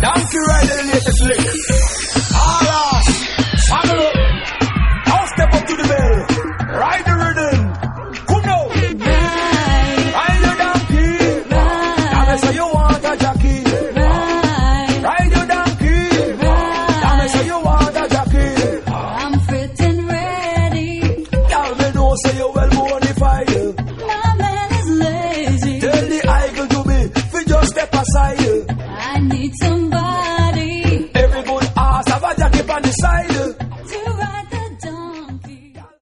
Donkey ride the latest lick. Alright, waggle up. Now step up to the bell. Ride the rhythm. Come now. Ride your donkey. Now me say you want a jockey. Ride your donkey. Now me say you want a jockey. I'm fit and ready. Tell me no say you well